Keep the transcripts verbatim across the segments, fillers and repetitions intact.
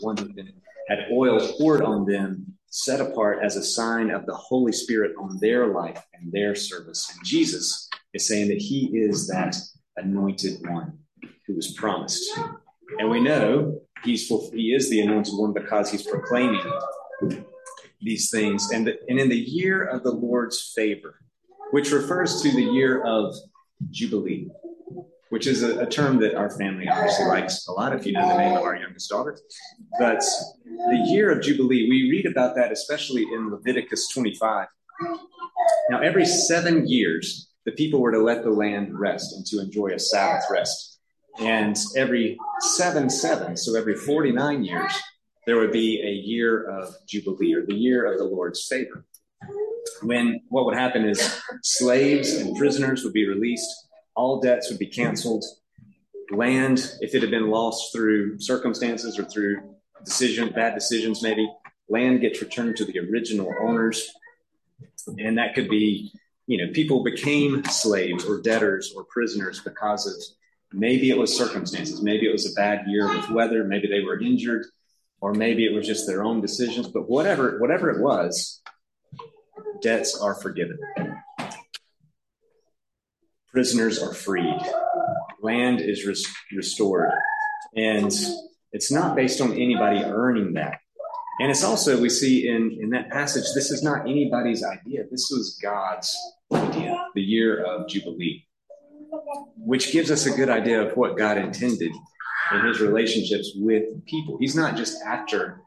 one who had oil poured on them, set apart as a sign of the Holy Spirit on their life and their service. And Jesus is saying that he is that anointed one who was promised. And we know he's he is the anointed one because he's proclaiming these things. And, and in the year of the Lord's favor, which refers to the year of Jubilee, which is a, a term that our family obviously likes a lot, if you know the name of our youngest daughter. But the year of Jubilee, we read about that especially in Leviticus twenty-five. Now, every seven years, the people were to let the land rest and to enjoy a Sabbath rest. And every seven, seven, so every forty-nine years, there would be a year of Jubilee, or the year of the Lord's favor, when what would happen is slaves and prisoners would be released, all debts would be canceled, land, if it had been lost through circumstances or through decision, bad decisions maybe, land gets returned to the original owners. And that could be, you know, people became slaves or debtors or prisoners because of maybe it was circumstances, maybe it was a bad year with weather, maybe they were injured, or maybe it was just their own decisions. But whatever, whatever it was, debts are forgiven. Prisoners are freed. Land is res- restored. And it's not based on anybody earning that. And it's also, we see in, in that passage, this is not anybody's idea. This was God's idea, the year of Jubilee, which gives us a good idea of what God intended in his relationships with people. He's not just after,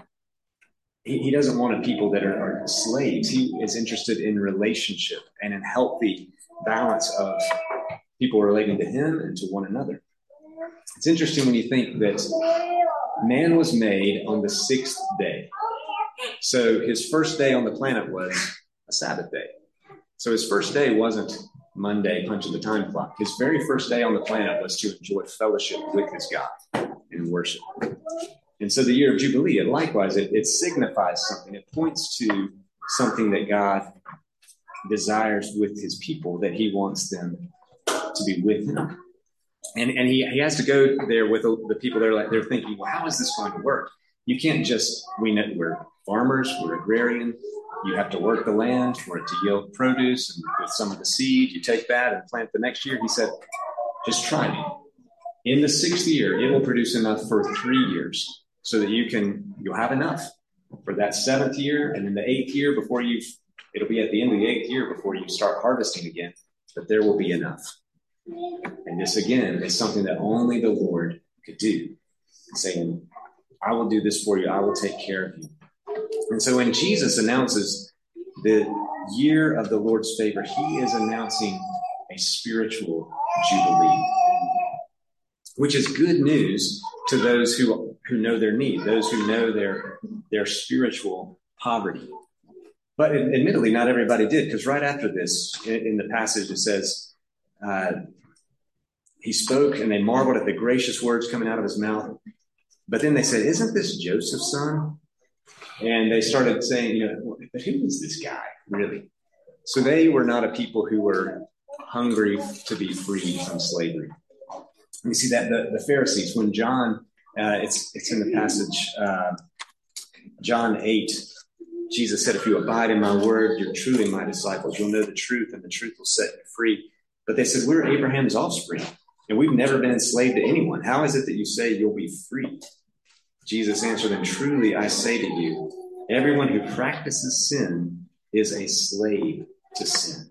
he, he doesn't want a people that are, are slaves. He is interested in relationship and in healthy balance of people relating to him and to one another. It's interesting when you think that man was made on the sixth day. So his first day on the planet was a Sabbath day. So his first day wasn't Monday, punching the time clock. His very first day on the planet was to enjoy fellowship with his God and worship. And so the year of Jubilee, it likewise, it, it signifies something. It points to something that God desires with his people, that he wants them to be with him. And and he, he has to go there with the people that are like, they're thinking, well, how is this going to work? You can't just, we know we're farmers, we're agrarian. You have to work the land for it to yield produce, and with some of the seed, you take that and plant the next year. He said, just try me. In the sixth year, it will produce enough for three years so that you can, you'll have enough for that seventh year. And in the eighth year, before you've, it'll be at the end of the eighth year before you start harvesting again, but there will be enough. And this, again, is something that only the Lord could do, saying, I will do this for you. I will take care of you. And so when Jesus announces the year of the Lord's favor, he is announcing a spiritual jubilee, which is good news to those who, who know their need, those who know their, their spiritual poverty. But admittedly, not everybody did, because right after this, in, in the passage, it says, uh, he spoke and they marveled at the gracious words coming out of his mouth. But then they said, isn't this Joseph's son? And they started saying, you know, but who is this guy, really? So they were not a people who were hungry to be freed from slavery. We see that the, the Pharisees, when John, uh, it's it's in the passage, uh, John eight, Jesus said, if you abide in my word, you're truly my disciples. You'll know the truth, and the truth will set you free. But they said, we're Abraham's offspring, and we've never been enslaved to anyone. How is it that you say you'll be free? Jesus answered them, truly I say to you, everyone who practices sin is a slave to sin.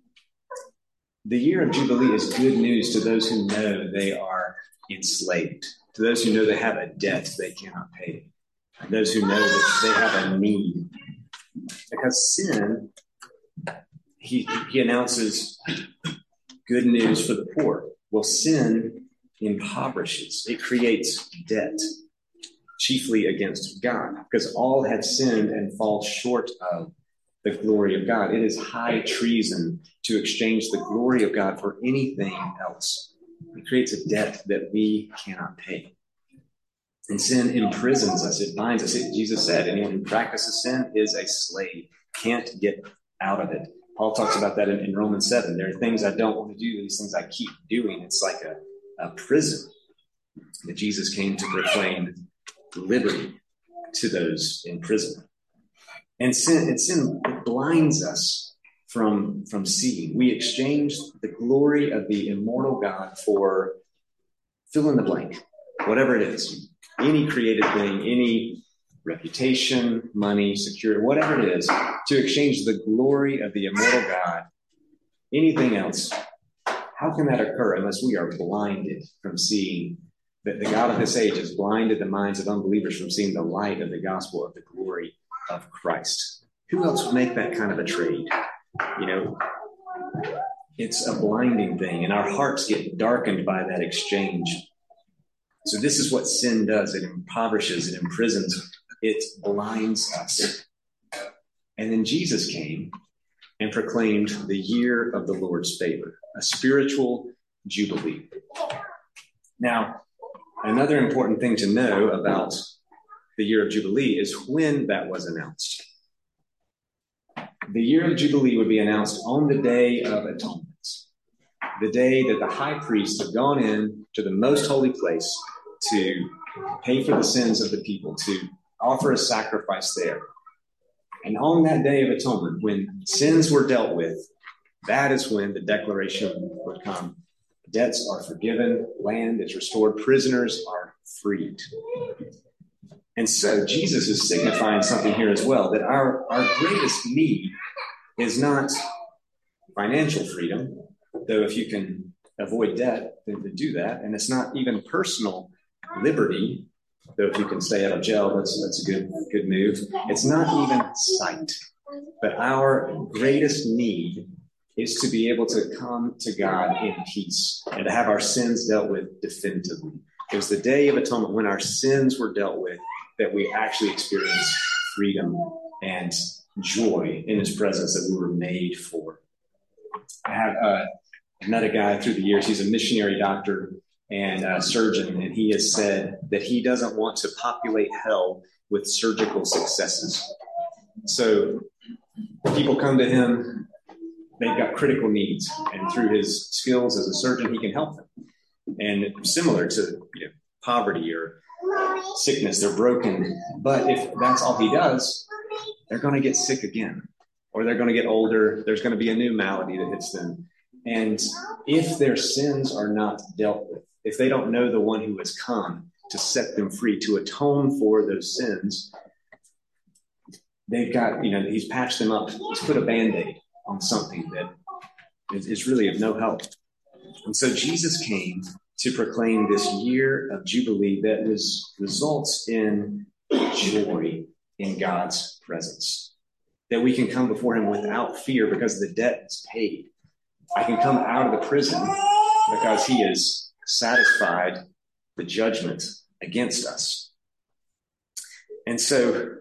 The year of Jubilee is good news to those who know they are enslaved, to those who know they have a debt they cannot pay, and those who know that they have a need. Because sin, he, he announces good news for the poor. Well, sin impoverishes. It creates debt, chiefly against God, because all have sinned and fall short of the glory of God. It is high treason to exchange the glory of God for anything else. It creates a debt that we cannot pay. And sin imprisons us. It binds us. It, Jesus said, anyone who practices sin is a slave, can't get out of it. Paul talks about that in, in Romans seven. There are things I don't want to do. These things I keep doing. It's like a, a prison that Jesus came to proclaim liberty to those in prison. And sin, and sin it blinds us from, from seeing. We exchange the glory of the immortal God for fill in the blank, whatever it is, any created thing, any reputation, money, security, whatever it is, to exchange the glory of the immortal God, anything else. How can that occur unless we are blinded from seeing that the God of this age has blinded the minds of unbelievers from seeing the light of the gospel of the glory of Christ? Who else would make that kind of a trade? You know, it's a blinding thing, and our hearts get darkened by that exchange. So this is what sin does. It impoverishes, it imprisons, it blinds us. And then Jesus came and proclaimed the year of the Lord's favor, a spiritual jubilee. Now, another important thing to know about the year of Jubilee is when that was announced. The year of Jubilee would be announced on the Day of Atonement, the day that the high priest had gone in to the most holy place to pay for the sins of the people, to offer a sacrifice there. And on that Day of Atonement, when sins were dealt with, that is when the declaration would come. Debts are forgiven, land is restored, prisoners are freed. And so Jesus is signifying something here as well, that our, our greatest need is not financial freedom, though if you can avoid debt, then to do that. And it's not even personal liberty, though if you can stay out of jail, that's, that's a good, good move. It's not even sight, but our greatest need is to be able to come to God in peace and to have our sins dealt with definitively. It was the Day of Atonement when our sins were dealt with that we actually experienced freedom and joy in his presence that we were made for. I have uh, met a guy through the years. He's a missionary doctor and a surgeon, and he has said that he doesn't want to populate hell with surgical successes. So people come to him, they've got critical needs, and through his skills as a surgeon, he can help them. And similar to you know, poverty or sickness, they're broken. But if that's all he does, they're going to get sick again, or they're going to get older. There's going to be a new malady that hits them. And if their sins are not dealt with, if they don't know the one who has come to set them free, to atone for those sins, they've got, you know, he's patched them up. He's put a Band-Aid on something that is, is really of no help. And so Jesus came to proclaim this year of Jubilee that was, results in joy in God's presence, that we can come before him without fear because the debt is paid. I can come out of the prison because he has satisfied the judgment against us. And so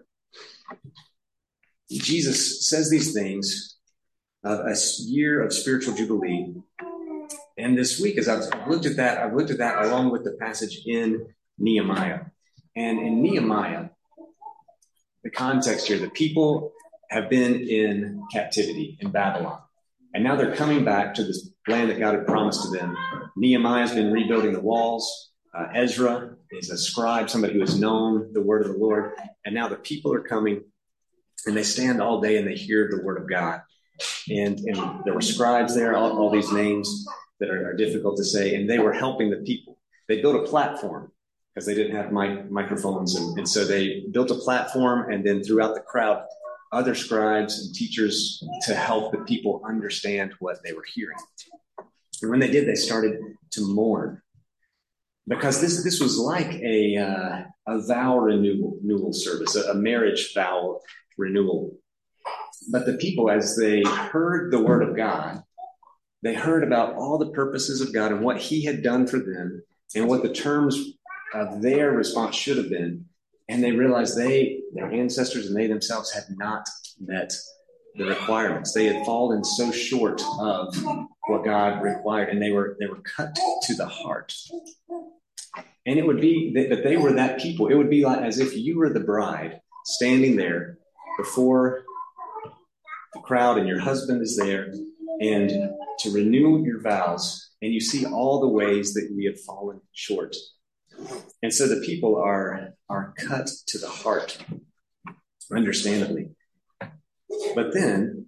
Jesus says these things of a year of spiritual jubilee. And this week, as I've looked at that, I've looked at that along with the passage in Nehemiah. And in Nehemiah, the context here, the people have been in captivity in Babylon. And now they're coming back to this land that God had promised to them. Nehemiah's been rebuilding the walls. Uh, Ezra is a scribe, somebody who has known the word of the Lord. And now the people are coming, and they stand all day and they hear the word of God. And, and there were scribes there, all, all these names that are, are difficult to say, and they were helping the people. They built a platform because they didn't have mic- microphones. And, and so they built a platform, and then throughout the crowd, other scribes and teachers to help the people understand what they were hearing. And when they did, they started to mourn, because this this was like a uh, a vow renewal, renewal service, a, a marriage vow renewal. But the people, as they heard the word of God, they heard about all the purposes of God and what he had done for them and what the terms of their response should have been. And they realized they, their ancestors and they themselves had not met the requirements. They had fallen so short of what God required, and they were they were cut to the heart. And it would be that, that they were that people. It would be like as if you were the bride standing there before the crowd, and your husband is there, and to renew your vows, and you see all the ways that we have fallen short. And so the people are, are cut to the heart, understandably. But then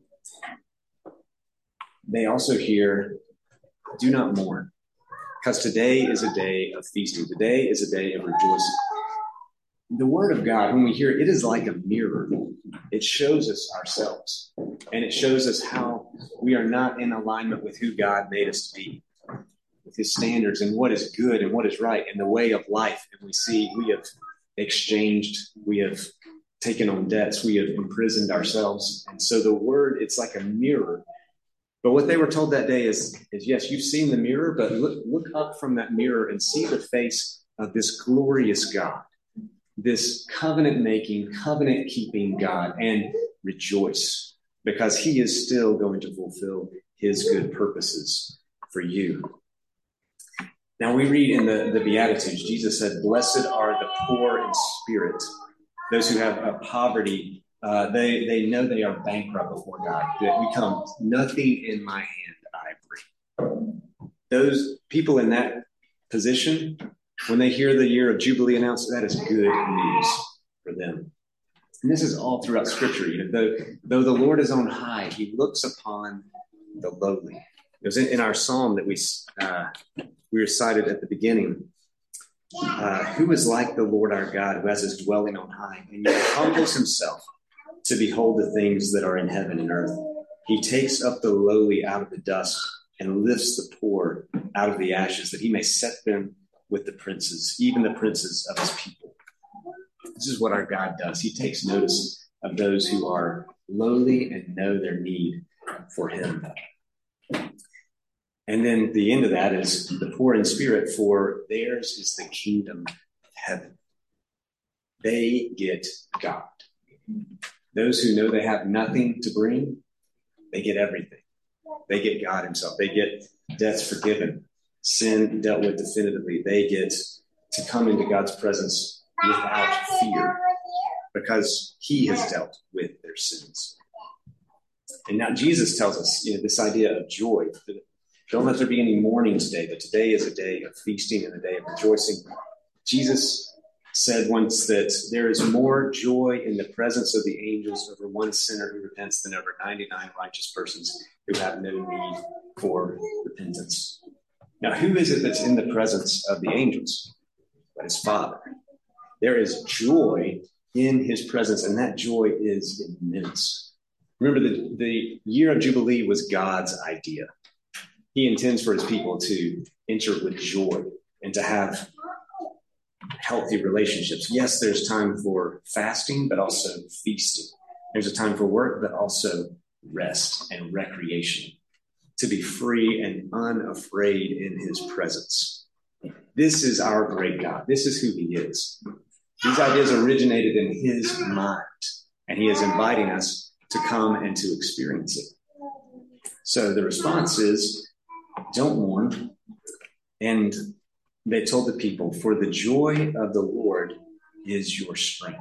they also hear, do not mourn, because today is a day of feasting. Today is a day of rejoicing. The word of God, when we hear it, it is like a mirror. It shows us ourselves, and it shows us how we are not in alignment with who God made us to be, with his standards and what is good and what is right and the way of life. And we see we have exchanged, we have taken on debts, we have imprisoned ourselves. And so the word, it's like a mirror. But what they were told that day is, is yes, you've seen the mirror, but look, look up from that mirror and see the face of this glorious God, this covenant-making, covenant-keeping God, and rejoice, because he is still going to fulfill his good purposes for you. Now we read in the, the Beatitudes, Jesus said, blessed are the poor in spirit, those who have a poverty. Uh, they, they know they are bankrupt before God, that we come, nothing in my hand I bring. Those people in that position, when they hear the year of Jubilee announced, that is good news for them. And this is all throughout Scripture. You know, though, though the Lord is on high, he looks upon the lowly. It was in, in our psalm that we uh, we recited at the beginning. Uh, who is like the Lord our God, who has his dwelling on high, and yet humbles himself to behold the things that are in heaven and earth. He takes up the lowly out of the dust and lifts the poor out of the ashes, that he may set them with the princes, even the princes of his people. This is what our God does. He takes notice of those who are lowly and know their need for him. And then the end of that is the poor in spirit, for theirs is the kingdom of heaven. They get God. Those who know they have nothing to bring, they get everything. They get God himself. They get debts forgiven, sin dealt with definitively. They get to come into God's presence without fear, because he has dealt with their sins. And now Jesus tells us, you know, this idea of joy. Don't let there be any mourning today, but today is a day of feasting and a day of rejoicing. Jesus said once that there is more joy in the presence of the angels over one sinner who repents than over ninety-nine righteous persons who have no need for repentance. Now, who is it that's in the presence of the angels? But his Father. There is joy in his presence, and that joy is immense. Remember, the, the year of Jubilee was God's idea. He intends for his people to enter with joy and to have healthy relationships. Yes, there's time for fasting, but also feasting. There's a time for work, but also rest and recreation, to be free and unafraid in his presence. This is our great God. This is who he is. These ideas originated in his mind, and he is inviting us to come and to experience it. So the response is, don't mourn. And they told the people, for the joy of the Lord is your strength.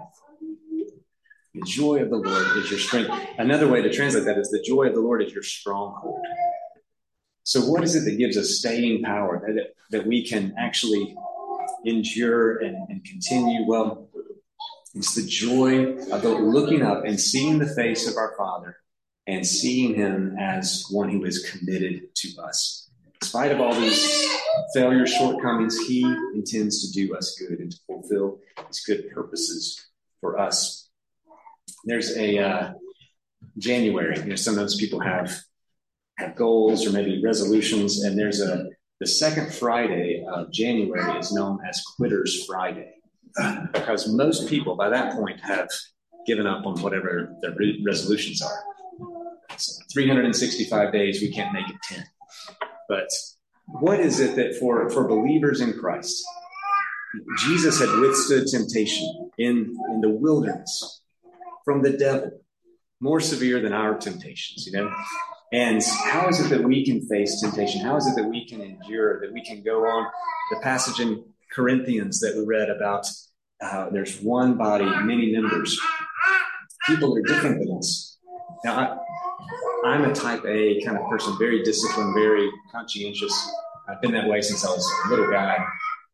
The joy of the Lord is your strength. Another way to translate that is the joy of the Lord is your stronghold. So what is it that gives us staying power, that, that we can actually endure and, and continue? Well, it's the joy of the, looking up and seeing the face of our Father and seeing him as one who is committed to us. In spite of all these failures, shortcomings, he intends to do us good and to fulfill his good purposes for us. There's a uh, January. You know, sometimes people have have goals or maybe resolutions, and there's a the second Friday of January is known as Quitter's Friday, because most people by that point have given up on whatever their re- resolutions are. So three hundred sixty-five days, we can't make it ten. But what is it that for, for believers in Christ, Jesus had withstood temptation in, in the wilderness from the devil, more severe than our temptations, you know? And how is it that we can face temptation? How is it that we can endure, that we can go on? The passage in Corinthians that we read about, uh, there's one body, many members. People are different than us. Now, I, I'm a type A kind of person, very disciplined, very conscientious. I've been that way since I was a little guy.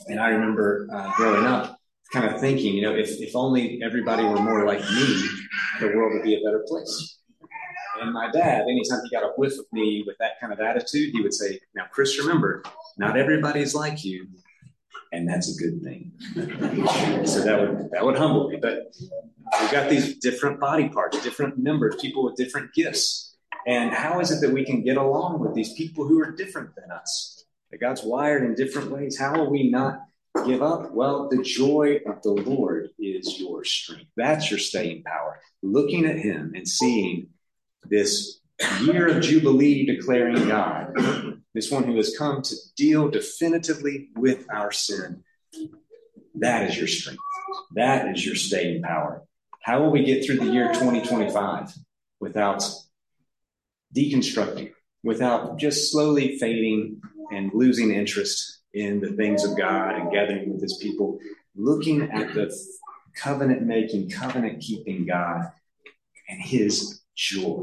And I remember uh, growing up kind of thinking, you know, if, if only everybody were more like me, the world would be a better place. And my dad, anytime he got a whiff of me with that kind of attitude, he would say, now, Chris, remember, not everybody's like you, and that's a good thing. So that would that would humble me. But we've got these different body parts, different members, people with different gifts. And how is it that we can get along with these people who are different than us? That God's wired in different ways. How will we not give up? Well, the joy of the Lord is your strength. That's your staying power. Looking at him and seeing this year of Jubilee declaring God, this one who has come to deal definitively with our sin. That is your strength. That is your staying power. How will we get through the year twenty twenty-five without deconstructing, without just slowly fading and losing interest in the things of God and gathering with his people, looking at the covenant-making, covenant-keeping God and his joy?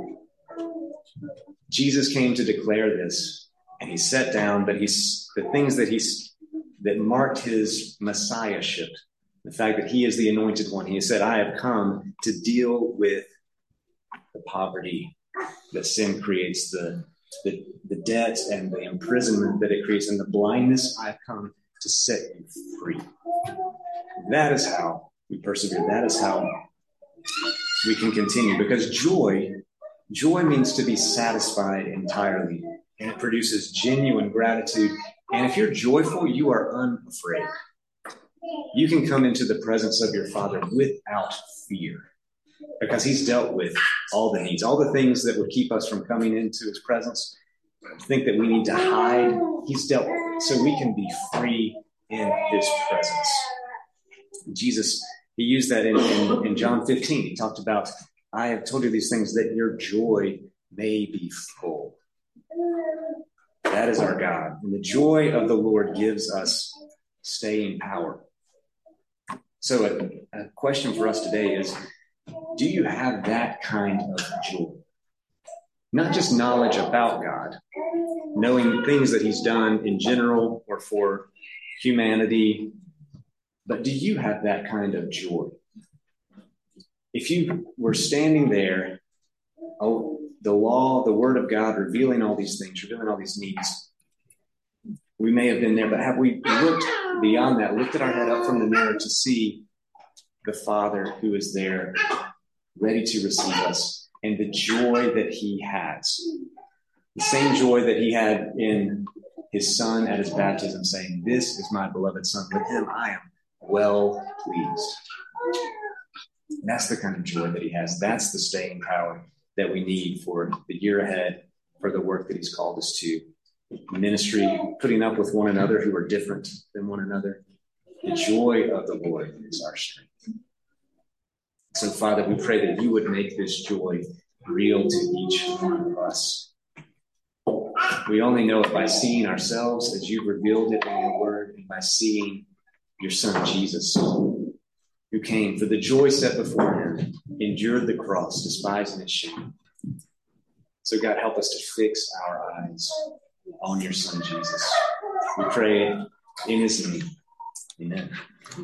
Jesus came to declare this, and he sat down, but he's the things that he's that marked his messiahship, the fact that he is the anointed one. He said, I have come to deal with the poverty that sin creates, the, the, the debt and the imprisonment that it creates, and the blindness. I've come to set you free. That is how we persevere. That is how we can continue, because joy Joy means to be satisfied entirely, and it produces genuine gratitude. And if you're joyful, you are unafraid. You can come into the presence of your Father without fear, because he's dealt with all the needs, all the things that would keep us from coming into his presence, think that we need to hide. He's dealt with it, so we can be free in his presence. Jesus, he used that in, in, in John fifteen. He talked about, I have told you these things that your joy may be full. That is our God. And the joy of the Lord gives us staying power. So a, a question for us today is, do you have that kind of joy? Not just knowledge about God, knowing things that he's done in general or for humanity, but do you have that kind of joy? If you were standing there, oh, the law, the word of God, revealing all these things, revealing all these needs, we may have been there, but have we looked beyond that, lifted our head up from the mirror to see the Father who is there, ready to receive us, and the joy that he has? The same joy that he had in his Son at his baptism, saying, this is my beloved Son. With him I am well pleased. That's the kind of joy that he has. That's the staying power that we need for the year ahead, for the work that he's called us to. Ministry, putting up with one another who are different than one another. The joy of the Lord is our strength. So, Father, we pray that you would make this joy real to each one of us. We only know it by seeing ourselves as you've revealed it in your word, and by seeing your Son, Jesus, who came for the joy set before him, endured the cross, despising its shame. So God, help us to fix our eyes on your Son, Jesus. We pray in his name. Amen.